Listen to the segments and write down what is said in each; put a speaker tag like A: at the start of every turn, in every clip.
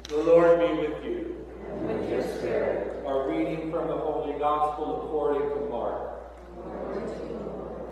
A: The Lord be with you.
B: And with your spirit.
A: A reading from the Holy Gospel according to Mark.
B: Glory to you, Lord.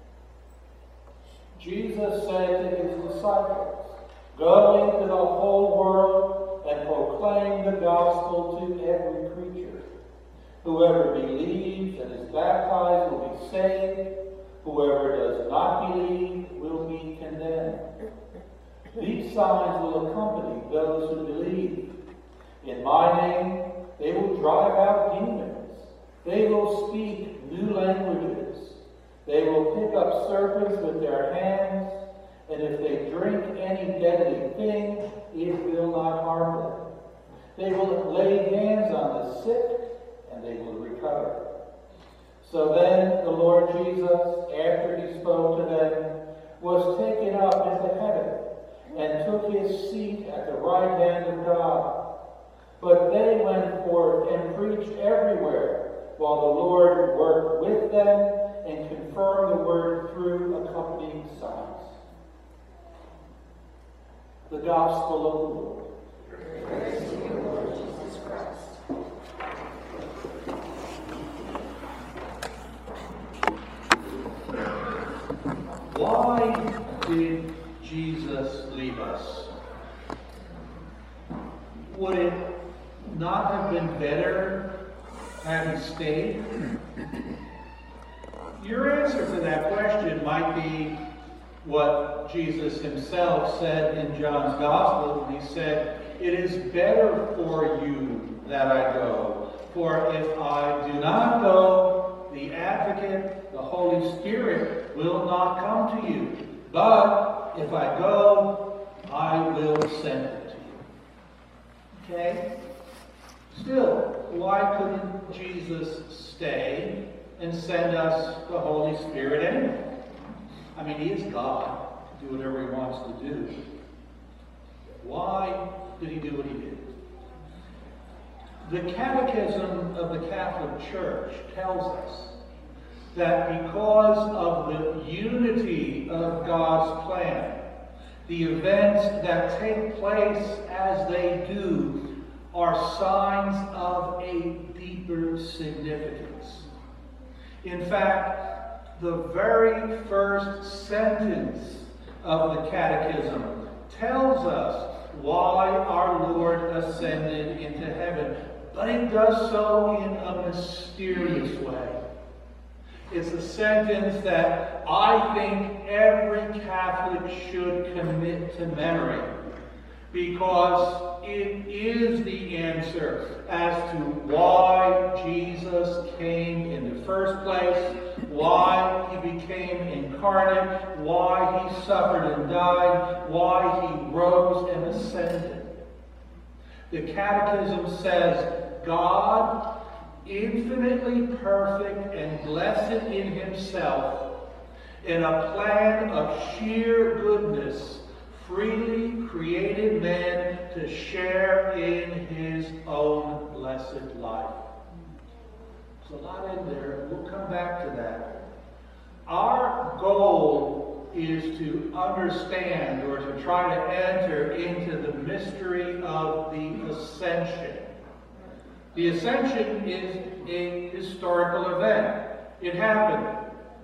A: Jesus said to his disciples, "Go into the whole world and proclaim the gospel to every creature. Whoever believes and is baptized will be saved. Whoever does not believe will be condemned. These signs will accompany those who believe. In my name, they will drive out demons. They will speak new languages. They will pick up serpents with their hands, and if they drink any deadly thing, it will not harm them. They will lay hands on the sick, and they will recover." So then the Lord Jesus, after he spoke to them, was taken up into heaven, and took his seat at the right hand of God. But they went forth and preached everywhere, while the Lord worked with them and confirmed the word through accompanying signs. The Gospel of the Lord.
B: Praise to you, Lord Jesus Christ.
A: Why did Jesus leave us? Would it not have been better had he stayed? Your answer to that question might be what Jesus himself said in John's Gospel when he said, "It is better for you that I go. For if I do not go, the Advocate, the Holy Spirit, will not come to you. But if I go, I will send it to you." Okay? Still, why couldn't Jesus stay and send us the Holy Spirit anyway? I mean, he is God to do whatever he wants to do. Why did he do what he did? The Catechism of the Catholic Church tells us that because of the unity of God's plan, the events that take place as they do are signs of a deeper significance. In fact, the very first sentence of the Catechism tells us why our Lord ascended into heaven, but he does so in a mysterious way. It's a sentence that I think every Catholic should commit to memory, because it is the answer as to why Jesus came in the first place, why he became incarnate, why he suffered and died, why he rose and ascended. The Catechism says, God, infinitely perfect and blessed in himself, in a plan of sheer goodness, freely created man to share in his own blessed life. There's a lot in there. We'll come back to that. Our goal is to understand, or to try to enter into the mystery of the Ascension. The Ascension is a historical event. It happened.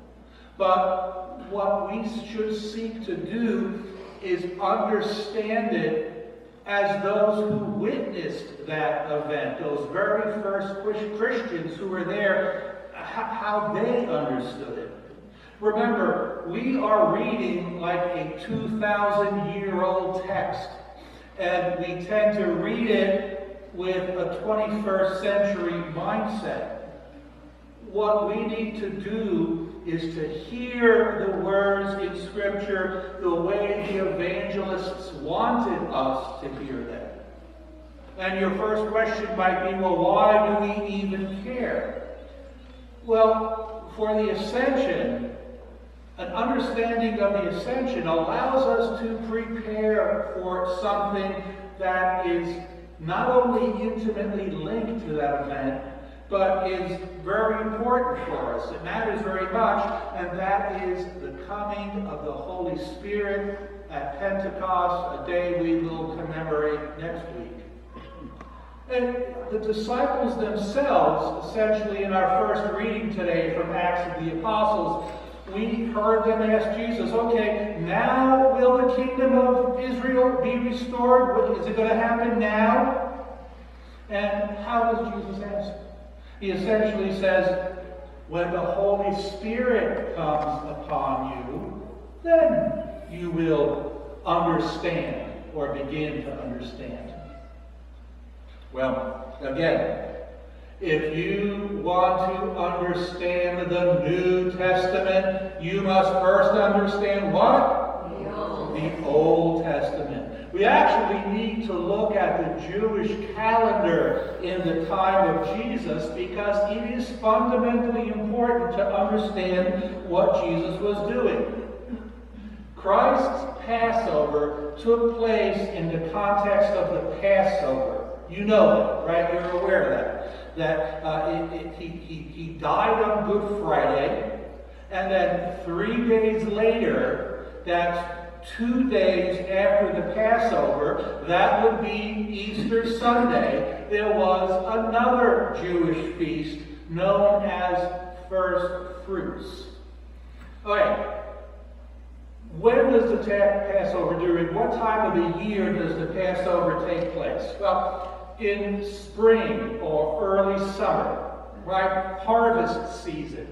A: But what we should seek to do is understand it as those who witnessed that event, those very first Christians who were there, how they understood it. Remember, we are reading like a 2,000-year-old text, and we tend to read it with a 21st century mindset. What we need to do is to hear the words in Scripture the way the evangelists wanted us to hear them. And your first question might be, well, why do we even care? Well, for the Ascension, an understanding of the Ascension allows us to prepare for something that is not only intimately linked to that event, but is very important for us. It matters very much, and that is the coming of the Holy Spirit at Pentecost, a day we will commemorate next week. And the disciples themselves, essentially in our first reading today from Acts of the Apostles, we heard them ask Jesus, okay, now will the kingdom of Israel be restored? Is it going to happen now? And how does Jesus answer? He essentially says, when the Holy Spirit comes upon you, then you will understand or begin to understand. Well, again, if you want to understand the New Testament, you must first understand what? The Old Testament. We actually need to look at the Jewish calendar in the time of Jesus because it is fundamentally important to understand what Jesus was doing. Christ's Passover took place in the context of the Passover. You know that, right? You're aware of that. He died on Good Friday, and then 3 days later, that's 2 days after the Passover, that would be Easter Sunday, there was another Jewish feast known as First Fruits. All right. When does the Passover, during what time of the year does the Passover take place? Well, in spring or early summer, right? Harvest season.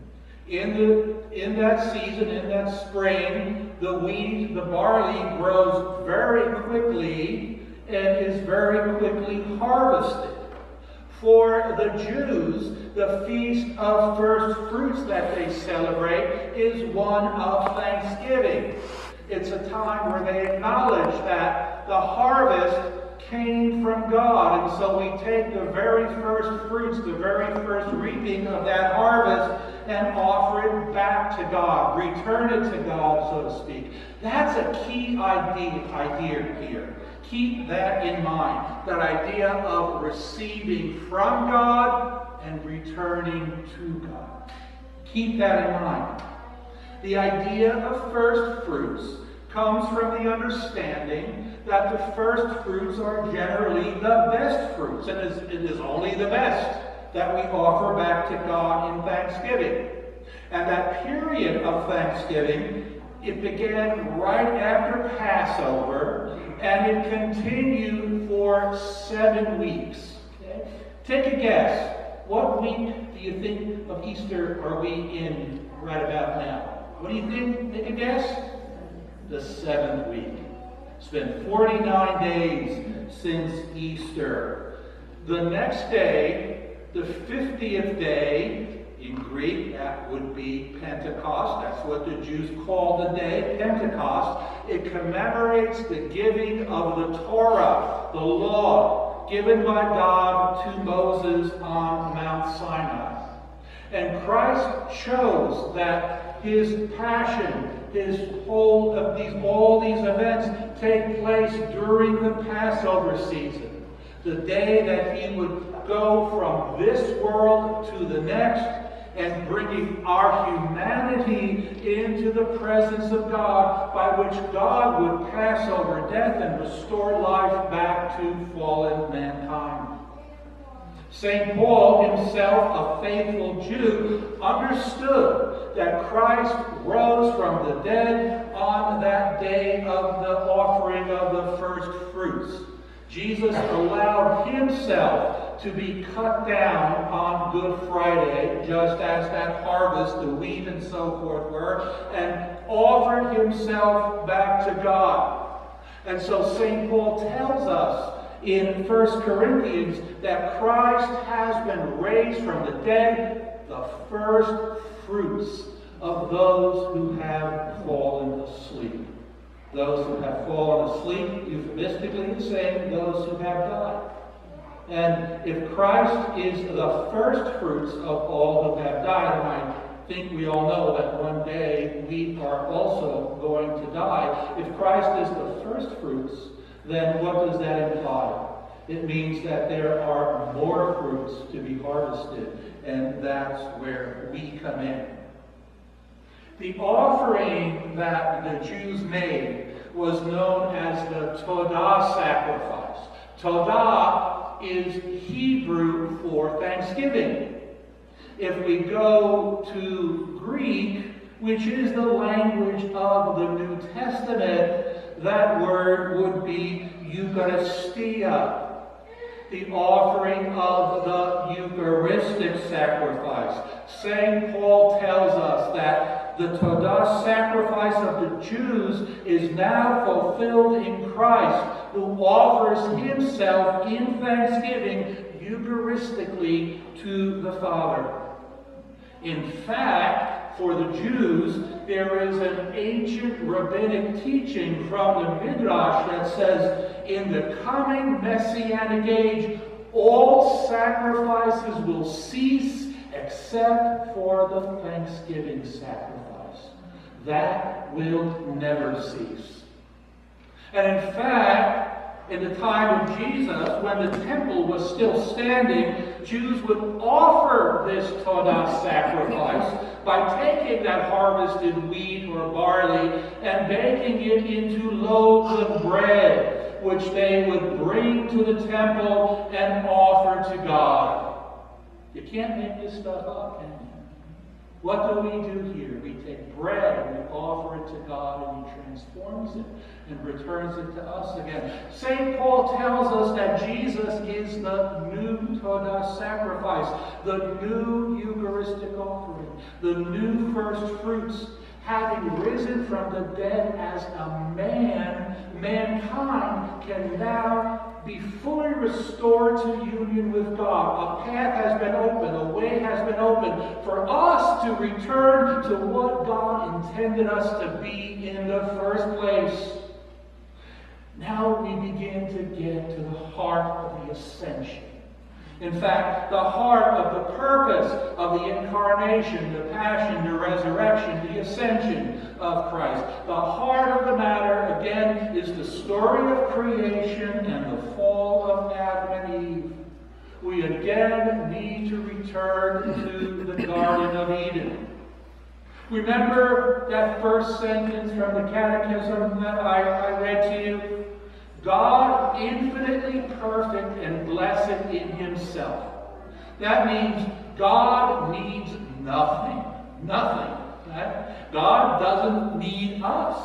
A: In that season, in that spring, the wheat, the barley grows very quickly and is very quickly harvested. For the Jews, the Feast of First Fruits that they celebrate is one of Thanksgiving. It's a time where they acknowledge that the harvest came from God, and so we take the very first fruits, the very first reaping of that harvest, and offer it back to God, return it to God, so to speak. That's a key idea here. Keep that in mind, that idea of receiving from God and returning to God. Keep that in mind. The idea of first fruits comes from the understanding that the first fruits are generally the best fruits, and it is only the best that we offer back to God in Thanksgiving. And that period of Thanksgiving, it began right after Passover, and it continued for 7 weeks. Okay? Take a guess. What week do you think of Easter are we in right about now? What do you think? Take a guess. The 7th week. It's been 49 days since Easter. The next day, the 50th day, in Greek, that would be Pentecost. That's what the Jews call the day, Pentecost. It commemorates the giving of the Torah, the law, given by God to Moses on Mount Sinai. And Christ chose that his passion, all these events take place during the Passover season. The day that he would go from this world to the next, and bringing our humanity into the presence of God, by which God would pass over death and restore life back to fallen mankind. St. Paul himself, a faithful Jew, understood that Christ rose from the dead on that day of the offering of the first fruits. Jesus allowed himself to be cut down on Good Friday, just as that harvest, the wheat and so forth were, and offered himself back to God. And so St. Paul tells us in 1 Corinthians that Christ has been raised from the dead, the first fruits of those who have fallen asleep. Those who have fallen asleep, euphemistically saying those who have died. And if Christ is the first fruits of all who have died, and I think we all know that one day we are also going to die. If Christ is the first fruits, then what does that imply? It means that there are more fruits to be harvested, and that's where we come in. The offering that the Jews made was known as the Todah sacrifice. Todah is Hebrew for thanksgiving. If we go to Greek, which is the language of the New Testament, that word would be Eucharistia, the offering of the Eucharistic sacrifice. St. Paul tells us that the Todah sacrifice of the Jews is now fulfilled in Christ, who offers himself in thanksgiving Eucharistically to the Father. In fact, for the Jews, there is an ancient rabbinic teaching from the Midrash that says, in the coming Messianic age, all sacrifices will cease except for the thanksgiving sacrifice. That will never cease. And in fact, in the time of Jesus, when the temple was still standing, Jews would offer this Todah sacrifice by taking that harvested wheat or barley and baking it into loaves of bread, which they would bring to the temple and offer to God. You can't make this stuff up, can you? What do we do here? We take bread and we offer it to God, and he transforms it and returns it to us again. St. Paul tells us that Jesus is the new Todah sacrifice, the new Eucharistic offering, the new first fruits. Having risen from the dead as a man, mankind can now be fully restored to union with God. A path has been opened, a way has been opened for us to return to what God intended us to be in the first place. Now we begin to get to the heart of the ascension. In fact, the heart of the purpose of the incarnation, the passion, the resurrection, the ascension of Christ. The heart of the matter, again, is the story of creation and the fall of Adam and Eve. We again need to return to the Garden of Eden. Remember that first sentence from the Catechism that I read to you? God, infinitely perfect and blessed in himself. That means God needs nothing. Nothing. Right? God doesn't need us.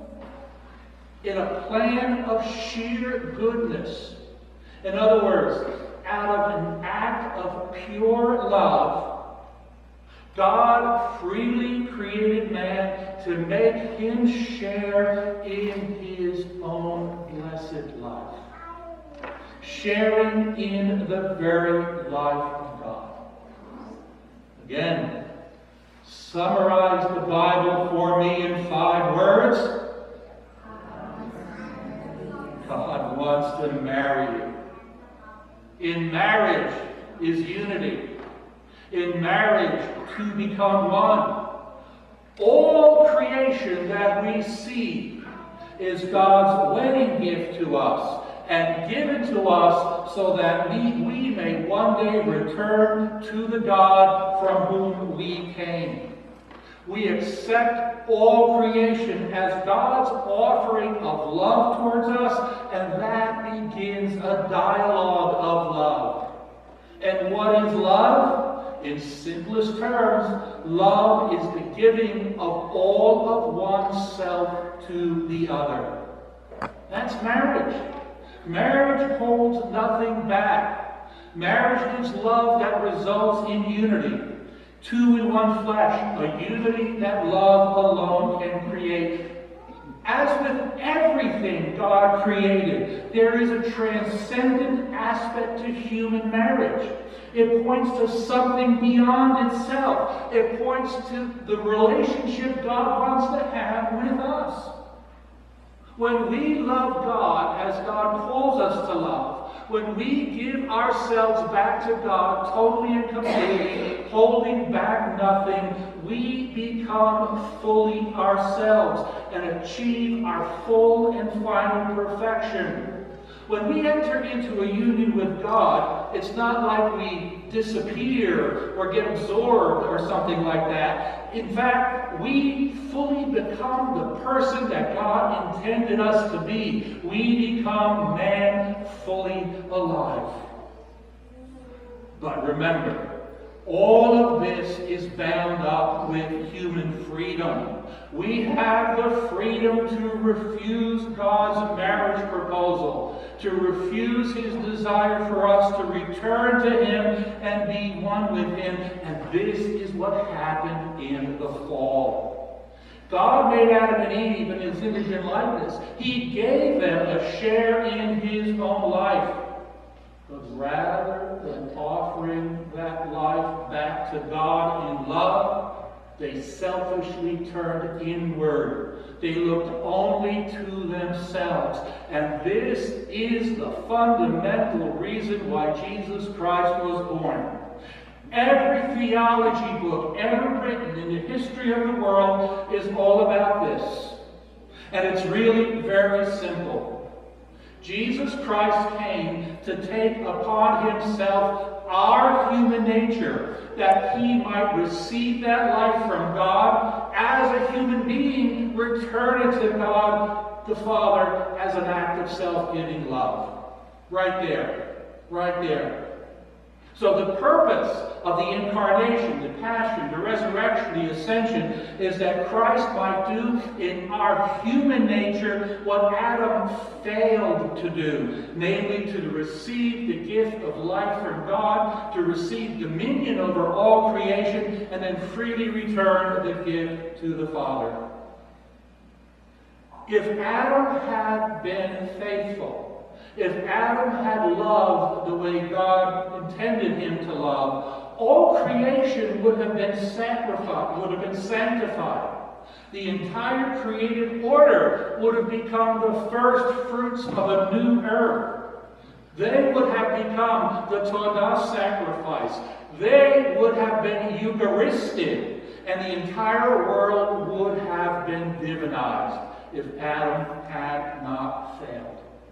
A: In a plan of sheer goodness. In other words, out of an act of pure love, God freely created man to make him share in his own blessed life. Sharing in the very life of God. Again, summarize the Bible for me in 5 words. God wants to marry you. In marriage is unity. In marriage, to become one. All creation that we see is God's wedding gift to us and given to us so that we may one day return to the God from whom we came. We accept all creation as God's offering of love towards us, and that begins a dialogue of love. And what is love? In simplest terms, love is the giving of all of oneself to the other. That's marriage. Marriage holds nothing back. Marriage is love that results in unity. 2 in one flesh, a unity that love alone can create. As with everything God created, there is a transcendent aspect to human marriage. It points to something beyond itself. It points to the relationship God wants to have with us. When we love God as God calls us to love, when we give ourselves back to God totally and completely, holding back nothing, we become fully ourselves and achieve our full and final perfection. When we enter into a union with God, it's not like we disappear or get absorbed or something like that. In fact, we fully become the person that God intended us to be. We become man fully But remember, all of this is bound up with human freedom. We have the freedom to refuse God's marriage proposal, to refuse his desire for us to return to him and be one with him. And this is what happened in the fall. God made Adam and Eve in his image and likeness. He gave them a share in his own life. But rather than offering that life back to God in love, they selfishly turned inward. They looked only to themselves. And this is the fundamental reason why Jesus Christ was born. Every theology book ever written in the history of the world is all about this. And it's really very simple. Jesus Christ came to take upon himself our human nature, that he might receive that life from God as a human being, return it to God the Father as an act of self-giving love. Right there. Right there. So the purpose of the incarnation, the passion, the resurrection, the ascension, is that Christ might do in our human nature what Adam failed to do, namely to receive the gift of life from God, to receive dominion over all creation, and then freely return the gift to the Father. If Adam had been faithful, if Adam had loved the way God intended him to love, all creation would have been sacrificed, would have been sanctified. The entire created order would have become the first fruits of a new earth. They would have become the Todah sacrifice. They would have been Eucharistic, and the entire world would have been divinized if Adam had not failed.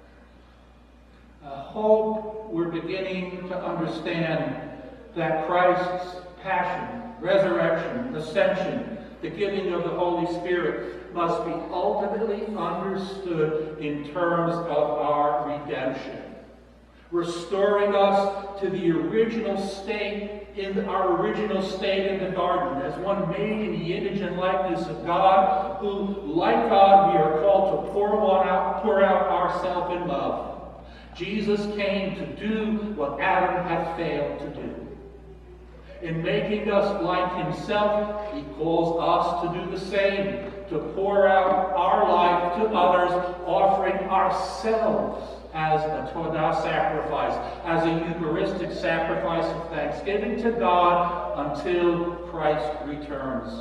A: I hope we're beginning to understand that Christ's passion, resurrection, ascension, the giving of the Holy Spirit must be ultimately understood in terms of our redemption. Restoring us to the original state, in our original state in the garden, as one made in the image and likeness of God, who, like God, we are called to pour out ourselves in love. Jesus came to do what Adam had failed to do. In making us like himself, he calls us to do the same, to pour out our life to others, offering ourselves as a Todah sacrifice, as a Eucharistic sacrifice of thanksgiving to God until Christ returns.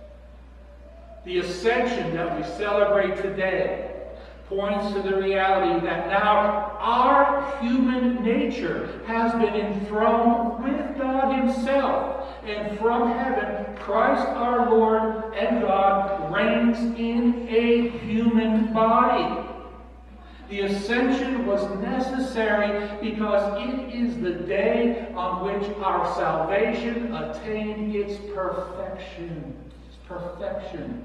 A: The ascension that we celebrate today points to the reality that now our human nature has been enthroned with God himself. And from heaven, Christ our Lord and God reigns in a human body. The ascension was necessary because it is the day on which our salvation attained its perfection. Its perfection.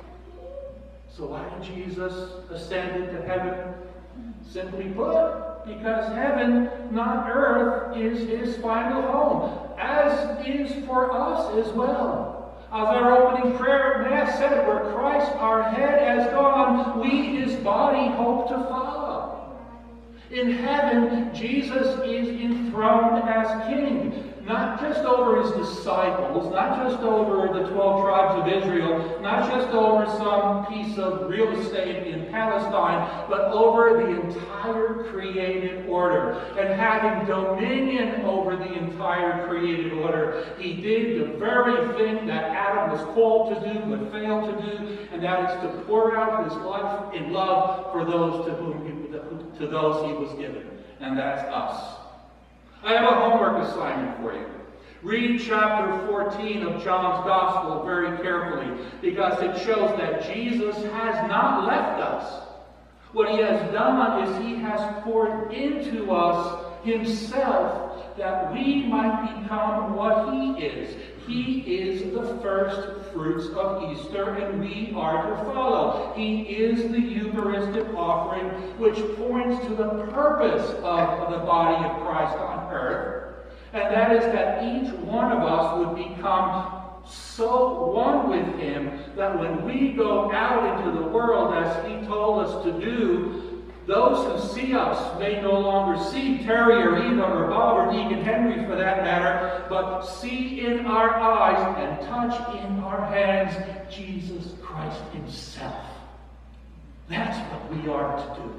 A: So why did Jesus ascend into heaven? Simply put, because heaven, not earth, is his final home, as is for us as well. As our opening prayer at Mass said, where Christ, our head, has gone, we, his body, hope to follow. In heaven, Jesus is enthroned as king. Not just over his disciples, not just over the 12 tribes of Israel, not just over some piece of real estate in Palestine, but over the entire created order. And having dominion over the entire created order, he did the very thing that Adam was called to do but failed to do, and that is to pour out his life in love for those to those he was given. And that's us. I have a homework assignment for you. Read chapter 14 of John's Gospel very carefully, because it shows that Jesus has not left us. What he has done is he has poured into us himself that we might become what he is. He is the first fruits of Easter, and we are to follow. He is the Eucharistic offering, which points to the purpose of the body of Christ on earth. And that is that each one of us would become so one with him that when we go out into the world as he told us to do, those who see us may no longer see Terry or Eva or Bob or Deacon Henry for that matter, but see in our eyes and touch in our hands Jesus Christ himself. That's what we are to do.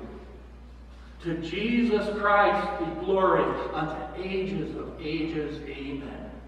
A: To Jesus Christ be glory unto ages of ages. Amen.